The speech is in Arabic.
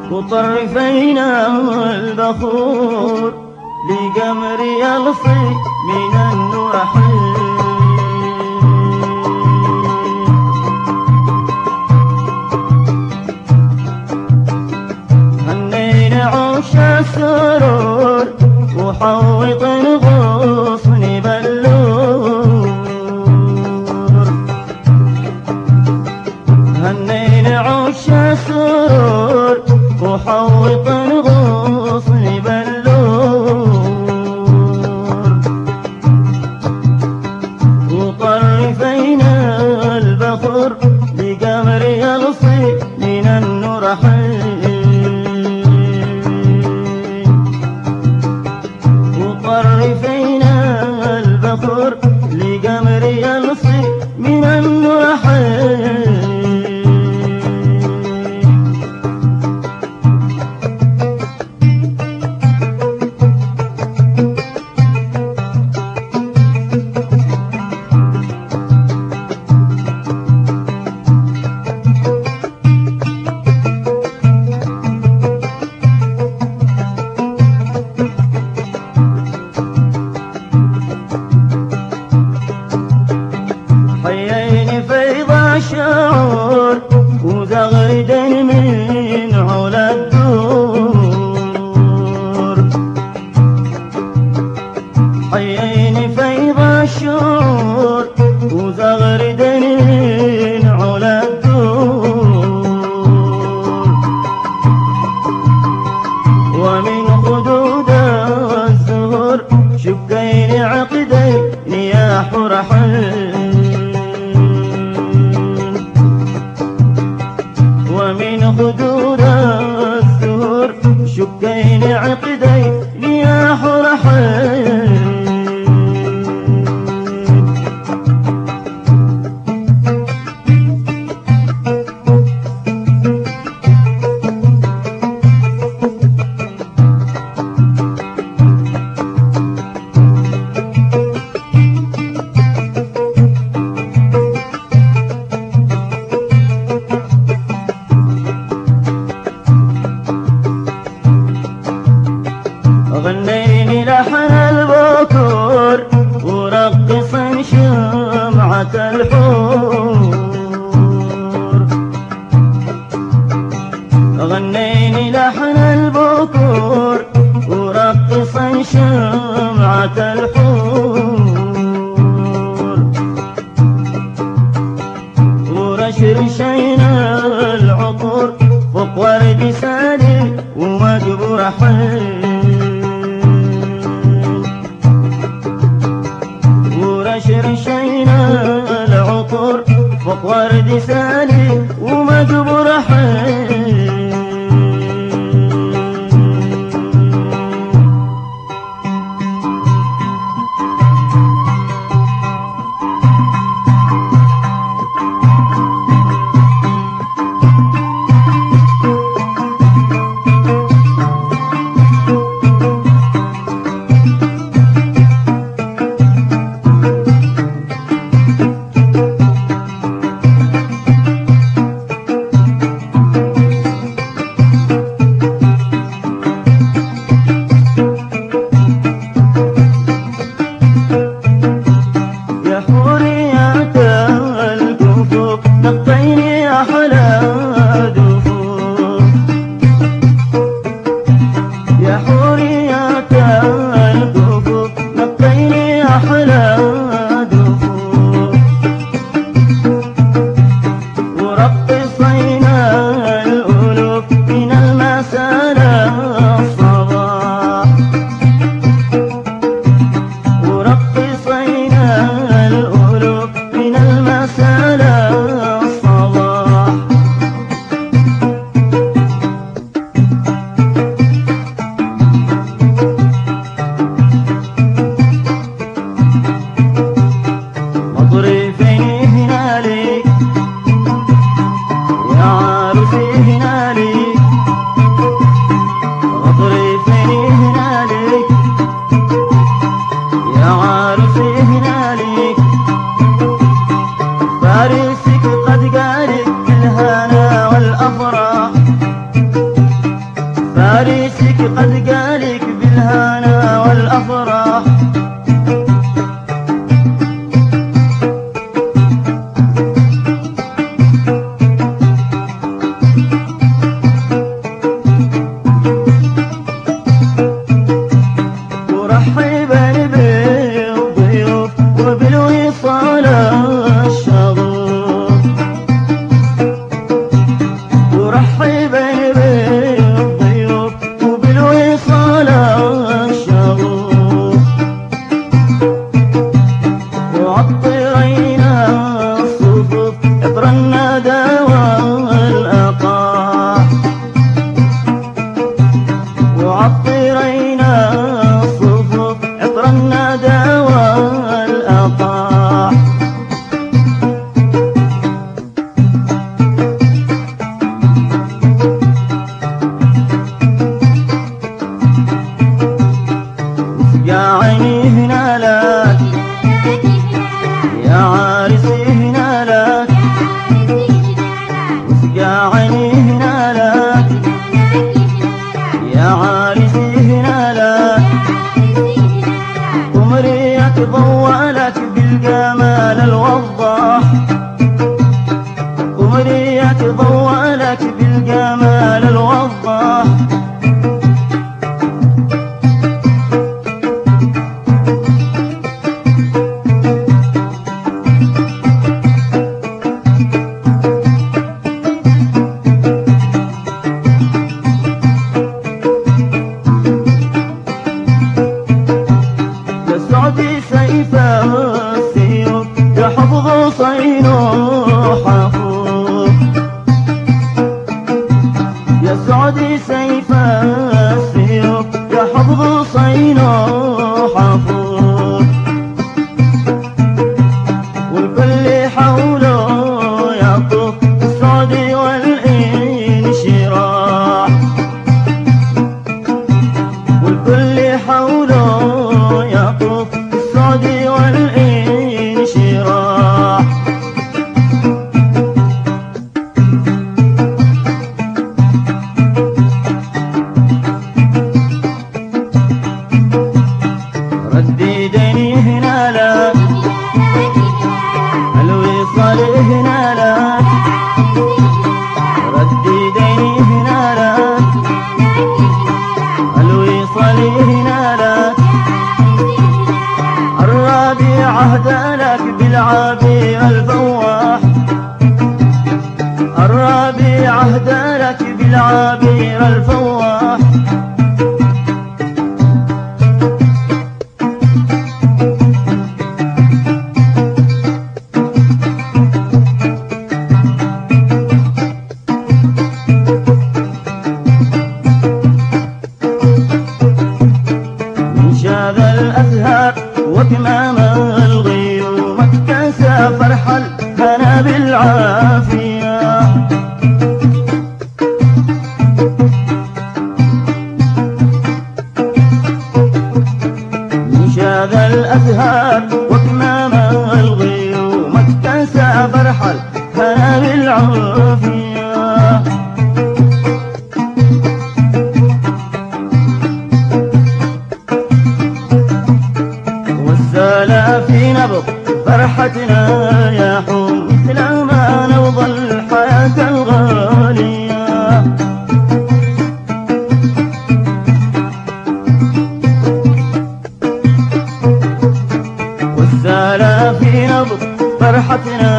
وطرفينا البخور لقمر يلصي من النور حين. هنينا عش السرور وحوط الغصن بلور. هنينا عش السرور وحوط الغصن بلور. وطرفينا البخور لقمر يلصي من النور حين. وطرفينا البخور لقمر يلصي من النور حين. حييني فيض الشعور وزغردا من علا الدور. حييني فيض الشعور وزغردا من علا الدور. ومن خدود الزهور شقين عقدين يا حرحين. ومن خدود الزهور شقين عقدين يا حرحين. غنيني لحن البكور ورقصا شمعة الحور. غنيني لحن البكور ورقصا شمعة الحور. ورشرشينا العطور فوق ورد سالي ومجبور حين. ورشرشينا العطور فوق ورد سالي ومجبور حين. نطيني أحلى دفوف يا حوريات الكفوف. نطيني أحلى دفوف ورقصينا الألوف من المساء الصباح. ورقصينا الألوف من المساء فارسك قد قالت الهنا والأفراح. ضحي بين الضيوف وبالوصال الشغوف وعطرينا الصفوف عطر الندى والأقاح وعطرينا الصفوف عطر الندى والأقاح يا عيني هنا لك يا عارسي هنا لك يا عيني هنا لك يا عارسي هنا لك عمري أتضوى لك بالجمال الوضاح عمري أتضوى لك بالجمال الوضاح سعدي سيفه السيوف يحفظ صينه حفوظ يا سعدي سيفه السيوف يحفظ صينه حفوظ والكل حوله يطوف السعد والانشراح والكل حوله يطوف السعد والانشراح رددني هنا لك الوصال هنا لك رددني هنا لك الوصال هنا لك الربيع عهد لك بالعبير الفواح الربيع عهد لك بالعبير الفواح من شاذ الأزهار وكمام الغيوم اكتسى فرح الهنا بالعافية من شاذ الأزهار وكمام الغيوم اكتسى فرح الهنا بالعافية والسلا في نبض فرحتنا يا حوم مثل ما نبض الحياة الغالية والسلا في نبض فرحتنا